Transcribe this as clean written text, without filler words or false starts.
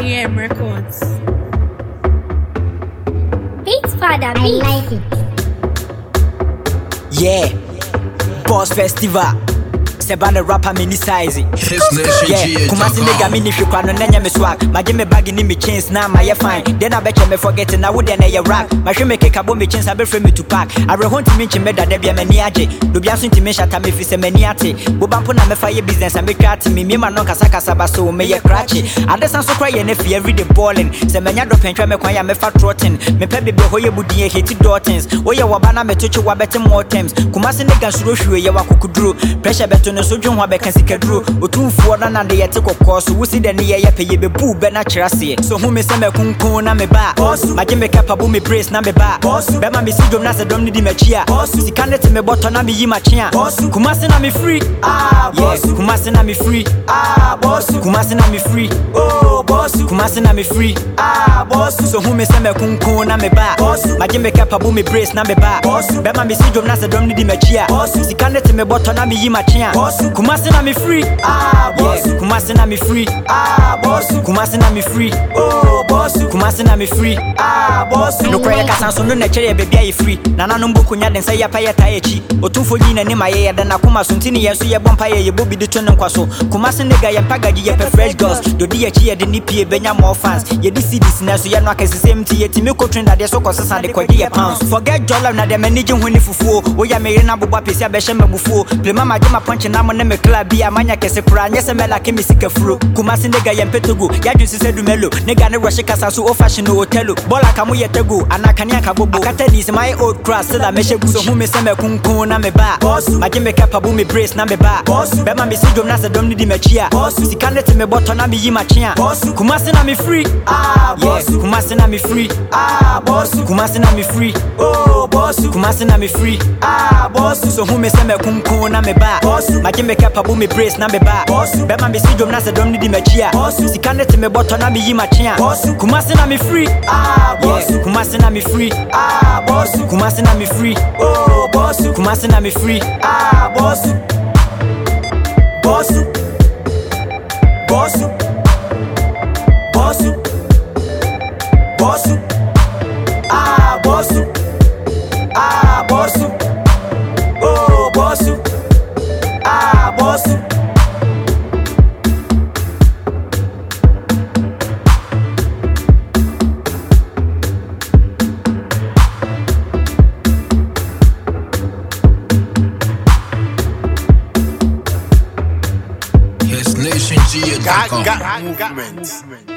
GM Records. Beats Father, I like it. Yeah, Boss Festival. Sebana rapper mini size. Yeah, Kumasi nigga mini shukano nenya me swag. Maje me bag ni me chains na my fine. Then I bet you me forget na would na ya rap. My show me cake abo me chains abe frame me to pack. I rehont me nchi me da de bia mani age. Do bia so nti me shata me fi se mani ate. Bo bampo na me fa ye business and me twat me me ma no kasa kasa ba so me ye cratchy. Adesan so cry ye na fi every day balling. Se menya do pentwa me kwan ya me fa trotting. Me pe bebe ho ye budie hiti dotins. Wo ye wabana me tochi wabete more times. Kumasi nigga suro hwe ye wakukuduro. Pressure beto no so dwon ho abeka sikaduro. Otumfuo na de yete kokko so wusi de ne ye ye peye bebu be na kyerase. So hu me se me kunkun na me ba. Maje me capable me brace na me ba. Be ma me sidom na se dom ni di machia. Sika net me botto na me yi machia. Kumasi na me free. Yes, Kumasi na me free. Kumasi na me free. Oh boss, Kumasi na me free. Boss. So hu me se me kunkun na me ba. Maje me capable me brace na me ba. Be ma me sidom na se dom ni di machia. Sika net me botto na me yi machia. Kumasi na me free. Yes, Kumasi na me free. Kumasi na me free. Oh boss, Kumasi na me free. Boss. No cry kasa so no na chere baby aye free. Nana no mboku nya den say ya pa ya ta echi. Otumfo yi na ni ma ye da na kuma so ntini ye so ye bompa ye bobi de to ne nkwaso. Kumasi nigga ye pagaji ye pe fresh girls. Do di echi ye de ni pie benya more fans. Ye di CDs na so ye no akese same ti ye ti me ko trend ade so ko sesa de kwadi ye pounds. Forget dollar na de manage hu ni fufuo. Wo ya me re na boba pesi abehye mabufuo. Play mama je ma punch na mo ne me club bi amanya kese kura nya se me like me sika furo. Kumasi nigga ye mpetogo. Ya dwese se du melo. Nigga ne rush kasa so o fashion no hotelo. Bola ka mo ye tego. Anaka ni aka bobo. Akata ni se my old class still a meshe gucci. So hu me se me kunkun na me ba. Maje me capable me brace na me ba. Be ma me sidom na se dom ni di machia. Sika net me botto na me yi machia. Kumasi na me free. Yes, Kumasi na me free. Kumasi na me free. Oh boss, Kumasi na me free. Boss. So hu me se me kunkun na me ba. Maje me capable me brace na me ba. Be ma me sidom na se dom ni di machia. Sika net me botto na me yi machia. Kumasi na me free. Yes, Kumasi na me free. Kumasi na me free. Oh boss, Kumasi na me free. Boss. Boss. Boss. Boss. Boss. Boss. Boss. Oh boss. Boss. Nation G got movement.